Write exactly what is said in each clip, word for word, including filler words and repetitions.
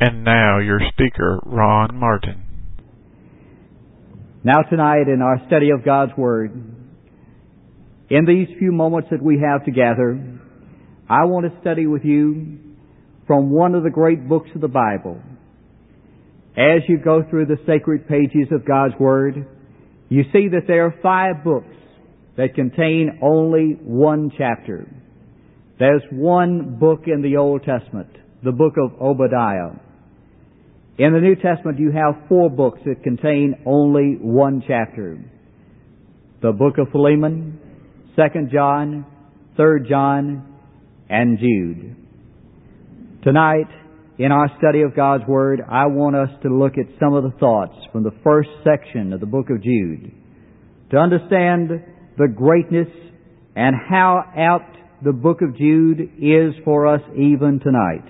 And now your speaker, Ron Martin. Now tonight in our study of God's Word, in these few moments that we have together, I want to study with you from one of the great books of the Bible. As you go through the sacred pages of God's Word, you see that there are five books that contain only one chapter. There's one book in the Old Testament, the book of Obadiah. In the New Testament, you have four books that contain only one chapter. The book of Philemon, Second John, Third John, and Jude. Tonight, in our study of God's Word, I want us to look at some of the thoughts from the first section of the book of Jude to understand the greatness and how apt the book of Jude is for us even tonight.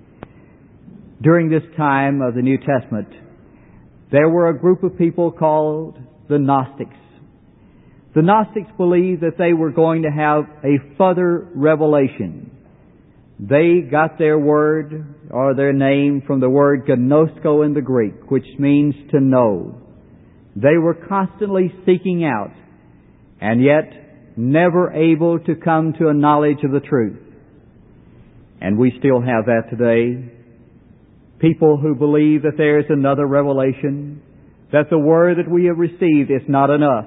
During this time of the New Testament, there were a group of people called the Gnostics. The Gnostics believed that they were going to have a further revelation. They got their word or their name from the word gnosko in the Greek, which means to know. They were constantly seeking out and yet never able to come to a knowledge of the truth. And we still have that today. People who believe that there is another revelation, that the word that we have received is not enough.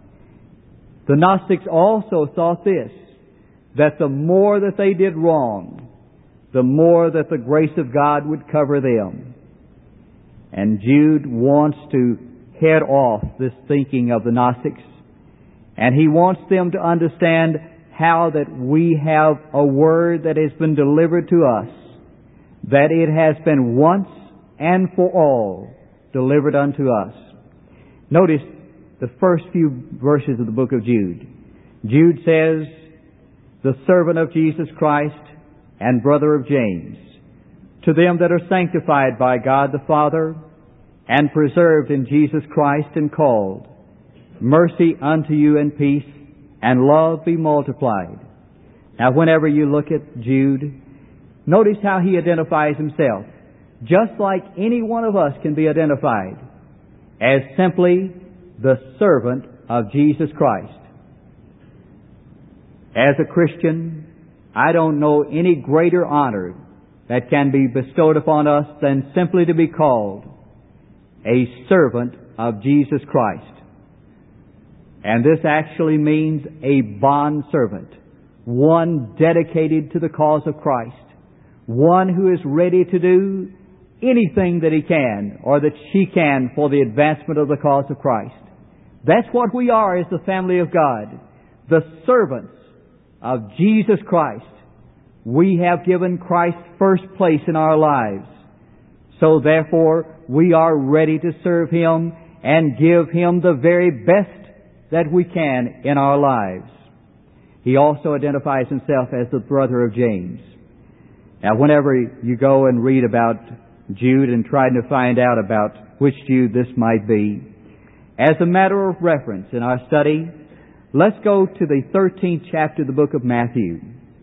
The Gnostics also thought this, that the more that they did wrong, the more that the grace of God would cover them. And Jude wants to head off this thinking of the Gnostics, and he wants them to understand how that we have a word that has been delivered to us, that it has been once and for all delivered unto us. Notice the first few verses of the book of Jude. Jude says, "The servant of Jesus Christ and brother of James, to them that are sanctified by God the Father and preserved in Jesus Christ and called, mercy unto you and peace, and love be multiplied." Now whenever you look at Jude, notice how he identifies himself, just like any one of us can be identified, as simply the servant of Jesus Christ. As a Christian, I don't know any greater honor that can be bestowed upon us than simply to be called a servant of Jesus Christ. And this actually means a bond servant, one dedicated to the cause of Christ, one who is ready to do anything that he can or that she can for the advancement of the cause of Christ. That's what we are as the family of God, the servants of Jesus Christ. We have given Christ first place in our lives. So therefore, we are ready to serve Him and give Him the very best that we can in our lives. He also identifies himself as the brother of James. Now, whenever you go and read about Jude and try to find out about which Jude this might be, as a matter of reference in our study, let's go to the thirteenth chapter of the book of Matthew.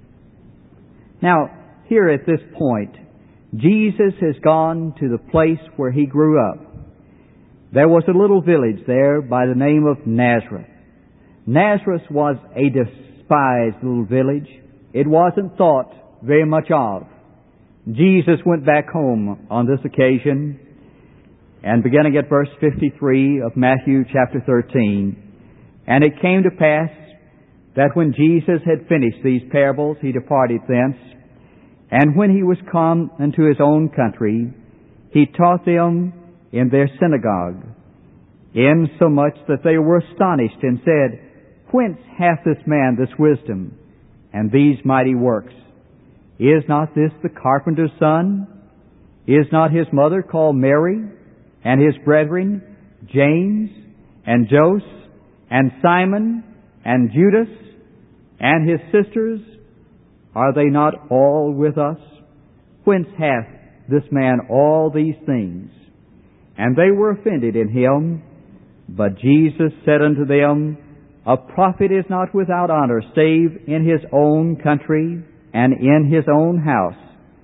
Now, here at this point, Jesus has gone to the place where He grew up. There was a little village there by the name of Nazareth. Nazareth was a despised little village. It wasn't thought very much of. Jesus went back home on this occasion, and beginning at verse fifty-three of Matthew chapter thirteen, "And it came to pass that when Jesus had finished these parables, He departed thence, and when He was come into His own country, He taught them in their synagogue, insomuch that they were astonished, and said, Whence hath this man this wisdom, and these mighty works? Is not this the carpenter's son? Is not his mother called Mary, and his brethren James, and Joseph, and Simon, and Judas, and his sisters? Are they not all with us? Whence hath this man all these things? And they were offended in him. But Jesus said unto them, A prophet is not without honor, save in his own country, and in his own house.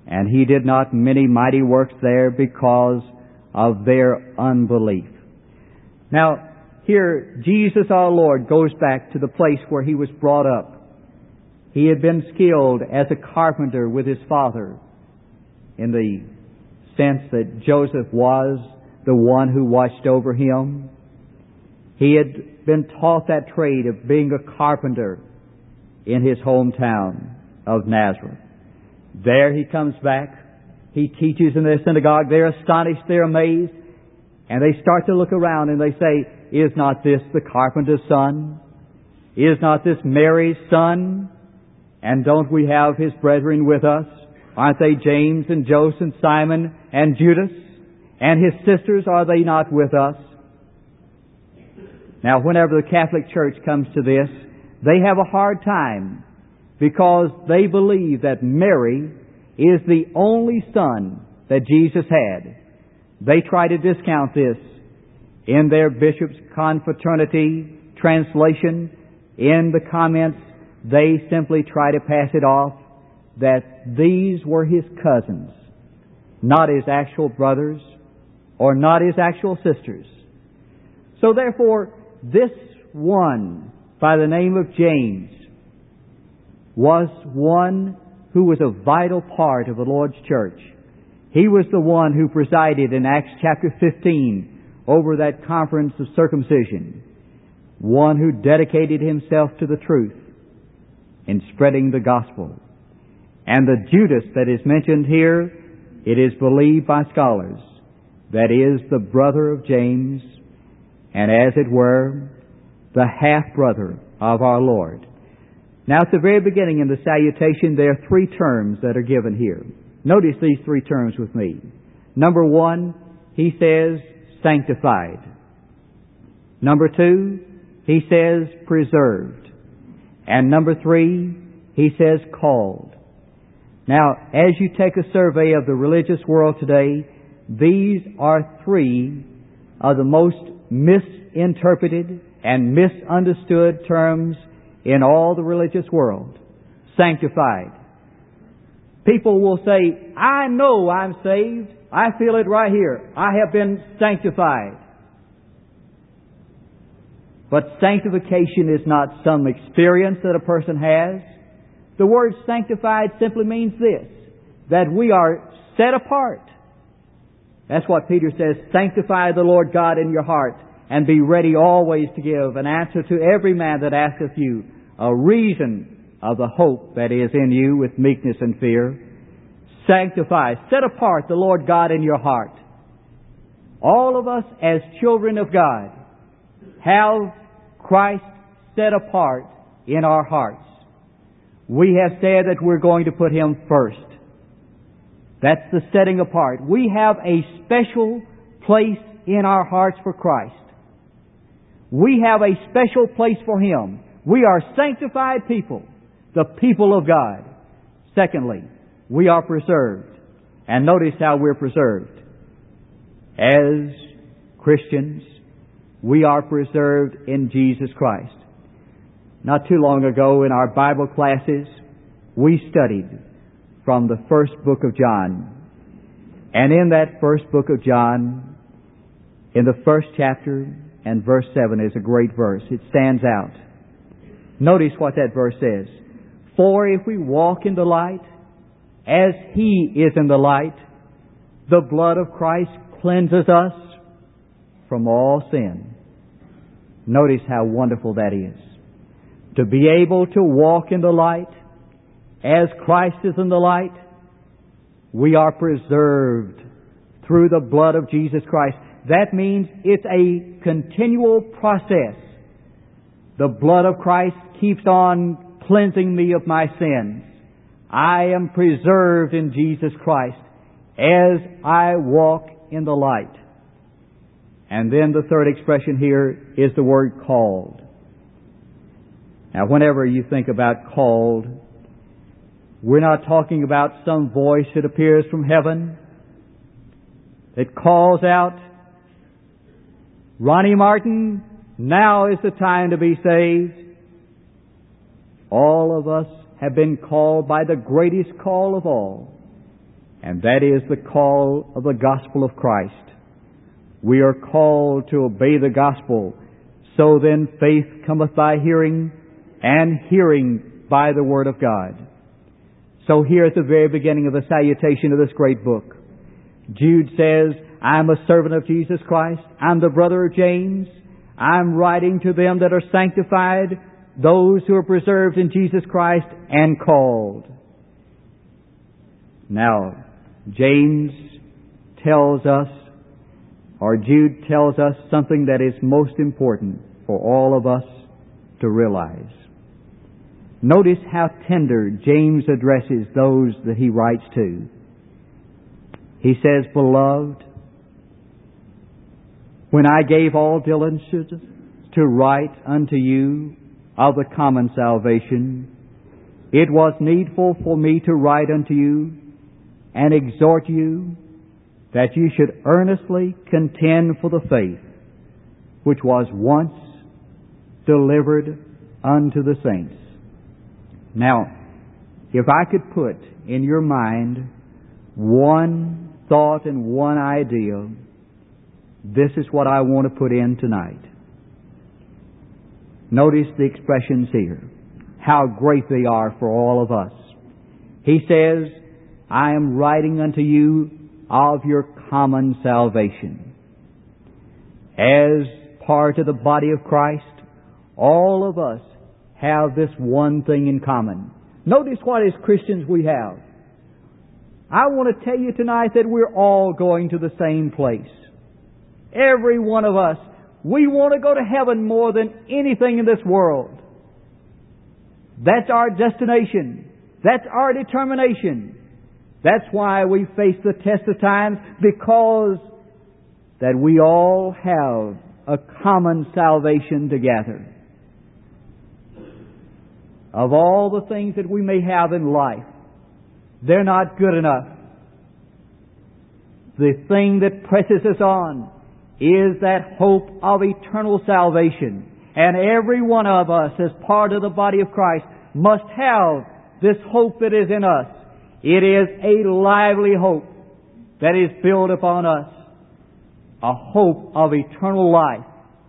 and He did not many mighty works there because of their unbelief. Now, here, Jesus our Lord goes back to the place where He was brought up. He had been skilled as a carpenter with His father, in the sense that Joseph was the one who watched over him. He had been taught that trade of being a carpenter in his hometown of Nazareth. There he comes back. He teaches in their synagogue. They're astonished. They're amazed. And they start to look around and they say, "Is not this the carpenter's son? Is not this Mary's son? And don't we have his brethren with us? Aren't they James and Joseph and Simon and Judas? And his sisters, are they not with us?" Now, whenever the Catholic Church comes to this, they have a hard time because they believe that Mary is the only son that Jesus had. They try to discount this in their Bishop's Confraternity translation. In the comments, they simply try to pass it off that these were his cousins, not his actual brothers or not his actual sisters. So therefore, this one by the name of James was one who was a vital part of the Lord's church. He was the one who presided in Acts chapter fifteen over that conference of circumcision, one who dedicated himself to the truth in spreading the gospel. And the Judas that is mentioned here, it is believed by scholars, that is the brother of James, and as it were, the half-brother of our Lord. Now, at the very beginning in the salutation, there are three terms that are given here. Notice these three terms with me. Number one, he says sanctified. Number two, he says preserved. And number three, he says called. Now, as you take a survey of the religious world today, these are three of the most misinterpreted and misunderstood terms in all the religious world. Sanctified. People will say, "I know I'm saved. I feel it right here. I have been sanctified." But sanctification is not some experience that a person has. The word sanctified simply means this, that we are set apart. That's what Peter says, "Sanctify the Lord God in your heart, and be ready always to give an answer to every man that asketh you a reason of the hope that is in you with meekness and fear." Sanctify, set apart the Lord God in your heart. All of us as children of God have Christ set apart in our hearts. We have said that we're going to put Him first. That's the setting apart. We have a special place in our hearts for Christ. We have a special place for Him. We are sanctified people, the people of God. Secondly, we are preserved. And notice how we're preserved. As Christians, we are preserved in Jesus Christ. Not too long ago in our Bible classes, we studied from the first book of John. And in that first book of John, in the first chapter and verse seven is a great verse. It stands out. Notice what that verse says. "For if we walk in the light, as He is in the light, the blood of Christ cleanses us from all sin." Notice how wonderful that is. To be able to walk in the light, as Christ is in the light, we are preserved through the blood of Jesus Christ. That means it's a continual process. The blood of Christ keeps on cleansing me of my sins. I am preserved in Jesus Christ as I walk in the light. And then the third expression here is the word called. Now, whenever you think about called, we're not talking about some voice that appears from heaven that calls out, "Ronnie Martin, now is the time to be saved." All of us have been called by the greatest call of all, and that is the call of the gospel of Christ. We are called to obey the gospel. So then faith cometh by hearing, and hearing by the word of God. So here at the very beginning of the salutation of this great book, Jude says, I'm a servant of Jesus Christ. I'm the brother of James. I'm writing to them that are sanctified, those who are preserved in Jesus Christ and called. Now, James tells us, or Jude tells us something that is most important for all of us to realize. Notice how tender James addresses those that he writes to. He says, Beloved, when I gave all diligence to write unto you of the common salvation, it was needful for me to write unto you and exhort you that you should earnestly contend for the faith which was once delivered unto the saints. Now, if I could put in your mind one thought and one idea, this is what I want to put in tonight. Notice the expressions here, how great they are for all of us. He says, I am writing unto you of your common salvation. As part of the body of Christ, all of us have this one thing in common. Notice what as Christians we have. I want to tell you tonight that we're all going to the same place. Every one of us. We want to go to heaven more than anything in this world. That's our destination. That's our determination. That's why we face the test of times, because that we all have a common salvation together. Of all the things that we may have in life, they're not good enough. The thing that presses us on is that hope of eternal salvation. And every one of us, as part of the body of Christ, must have this hope that is in us. It is a lively hope that is built upon us. A hope of eternal life.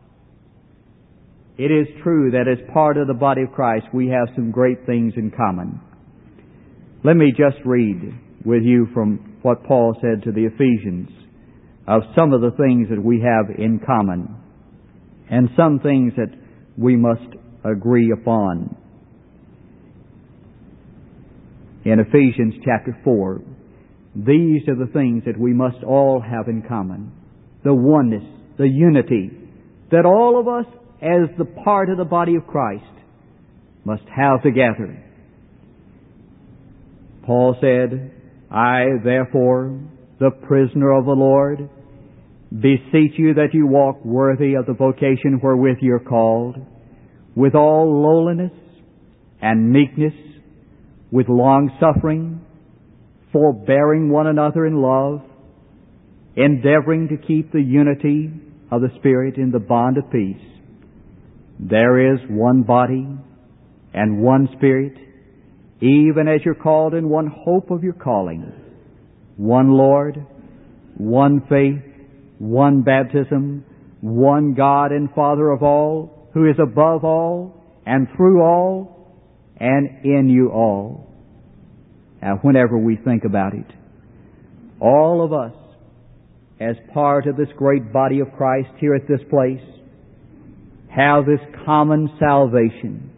It is true that as part of the body of Christ, we have some great things in common. Let me just read with you from what Paul said to the Ephesians of some of the things that we have in common and some things that we must agree upon. In Ephesians chapter four, these are the things that we must all have in common. The oneness, the unity, that all of us as the part of the body of Christ must have together. Paul said, I, therefore, the prisoner of the Lord, beseech you that you walk worthy of the vocation wherewith you are called, with all lowliness and meekness, with long-suffering, forbearing one another in love, endeavoring to keep the unity of the Spirit in the bond of peace. There is one body and one Spirit, even as you're called in one hope of your calling, one Lord, one faith, one baptism, one God and Father of all, who is above all and through all and in you all. Now, whenever we think about it, all of us, as part of this great body of Christ here at this place, have this common salvation.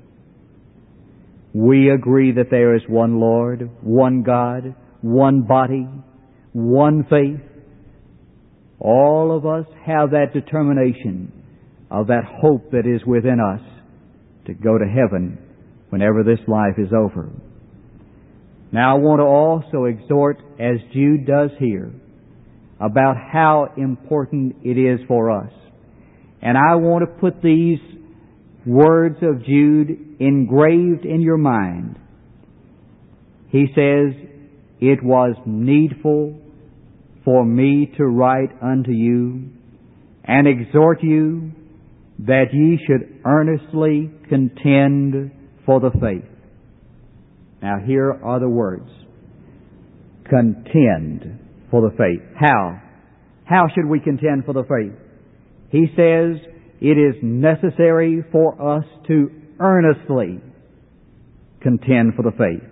We agree that there is one Lord, one God, one body, one faith. All of us have that determination of that hope that is within us to go to heaven whenever this life is over. Now I want to also exhort, as Jude does here, about how important it is for us. And I want to put these words of Jude engraved in your mind. He says, it was needful for me to write unto you and exhort you that ye should earnestly contend for the faith. Now here are the words. contend for the faith. How? How should we contend for the faith? He says it is necessary for us to earnestly contend for the faith.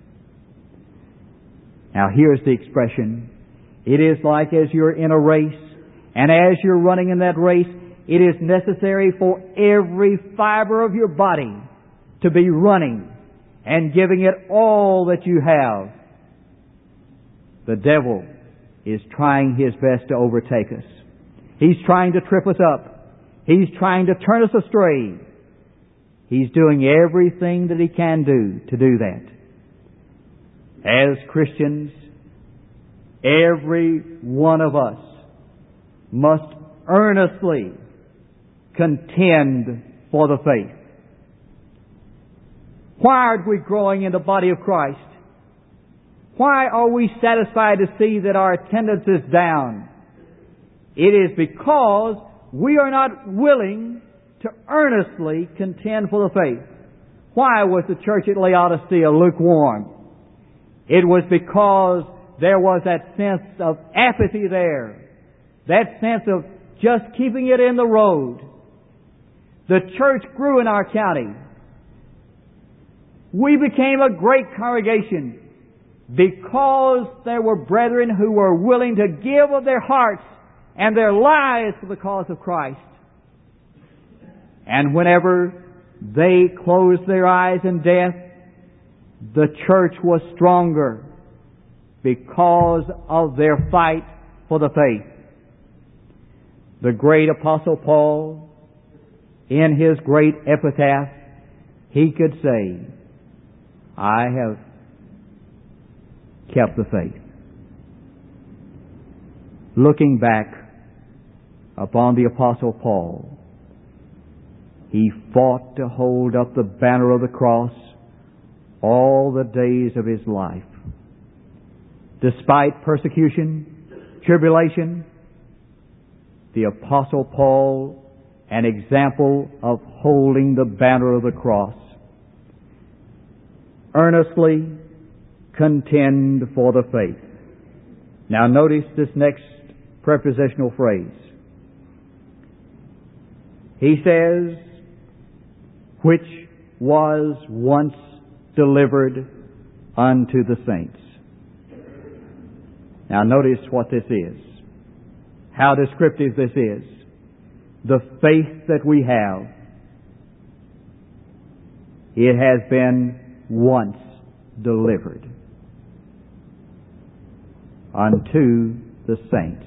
Now here's the expression. It is like as you're in a race, and as you're running in that race, it is necessary for every fiber of your body to be running and giving it all that you have. The devil is trying his best to overtake us. He's trying to trip us up. He's trying to turn us astray. He's doing everything that he can do to do that. As Christians, every one of us must earnestly contend for the faith. Why aren't we growing in the body of Christ? Why are we satisfied to see that our attendance is down? It is because we are not willing to earnestly contend for the faith. Why was the church at Laodicea lukewarm? It was because there was that sense of apathy there. That sense of just keeping it in the road. The church grew in our county. We became a great congregation because there were brethren who were willing to give of their hearts and their lives for the cause of Christ. And whenever they closed their eyes in death, the church was stronger because of their fight for the faith. The great Apostle Paul, in his great epitaph, he could say, I have kept the faith. Looking back upon the Apostle Paul, he fought to hold up the banner of the cross all the days of his life. Despite persecution, tribulation, the Apostle Paul, an example of holding the banner of the cross. Earnestly contend for the faith. Now notice this next prepositional phrase. He says, which was once delivered unto the saints. Now notice what this is. How descriptive this is. The faith that we have, it has been once delivered unto the saints.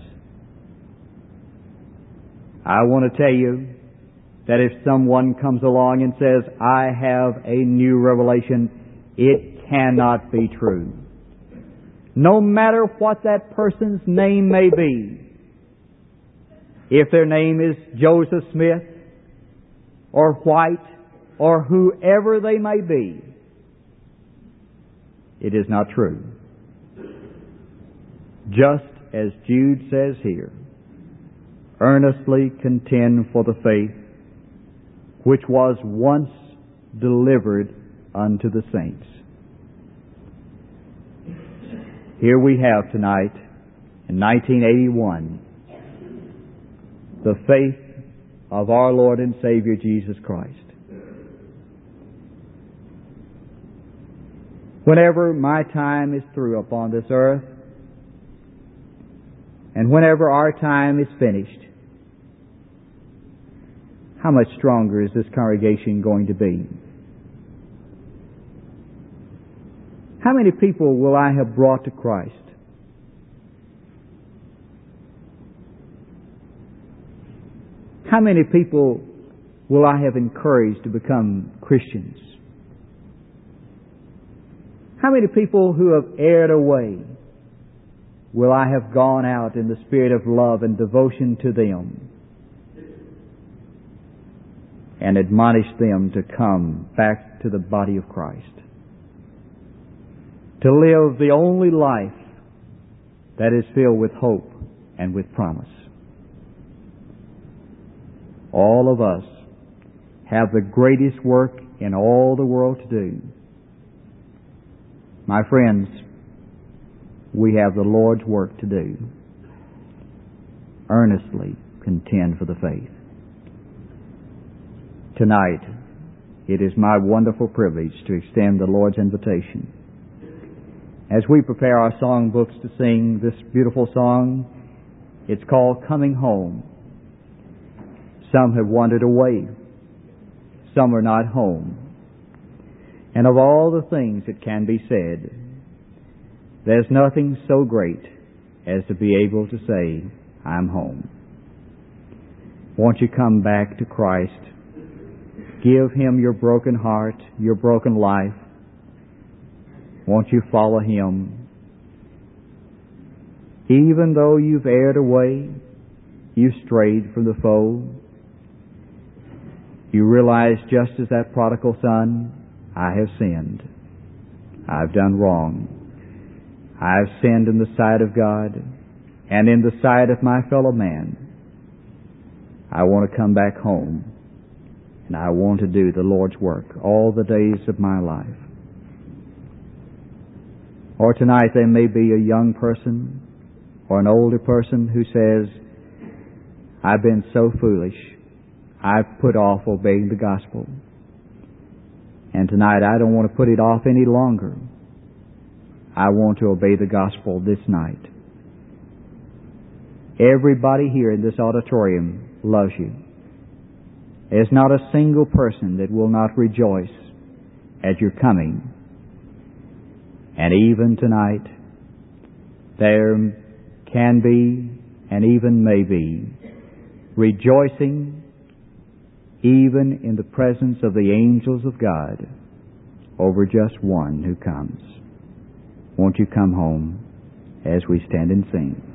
I want to tell you that if someone comes along and says, I have a new revelation, it cannot be true. No matter what that person's name may be, if their name is Joseph Smith or White or whoever they may be, it is not true. Just as Jude says here, earnestly contend for the faith which was once delivered unto the saints. Here we have tonight, in nineteen eighty-one, the faith of our Lord and Savior Jesus Christ. Whenever my time is through upon this earth, and whenever our time is finished, how much stronger is this congregation going to be? How many people will I have brought to Christ? How many people will I have encouraged to become Christians? How many people who have erred away will I have gone out in the spirit of love and devotion to them and admonished them to come back to the body of Christ? To live the only life that is filled with hope and with promise. All of us have the greatest work in all the world to do. My friends, we have the Lord's work to do. Earnestly contend for the faith. Tonight, it is my wonderful privilege to extend the Lord's invitation. As we prepare our song books to sing this beautiful song, it's called Coming Home. Some have wandered away. Some are not home. And of all the things that can be said, there's nothing so great as to be able to say, I'm home. Won't you come back to Christ? Give Him your broken heart, your broken life. Won't you follow Him? Even though you've erred away, you've strayed from the fold, you realize just as that prodigal son, I have sinned. I've done wrong. I've sinned in the sight of God and in the sight of my fellow man. I want to come back home, and I want to do the Lord's work all the days of my life. Or tonight there may be a young person or an older person who says, I've been so foolish. I've put off obeying the gospel. And tonight I don't want to put it off any longer. I want to obey the gospel this night. Everybody here in this auditorium loves you. There's not a single person that will not rejoice at your coming. And even tonight, there can be and even may be rejoicing even in the presence of the angels of God over just one who comes. Won't you come home as we stand and sing?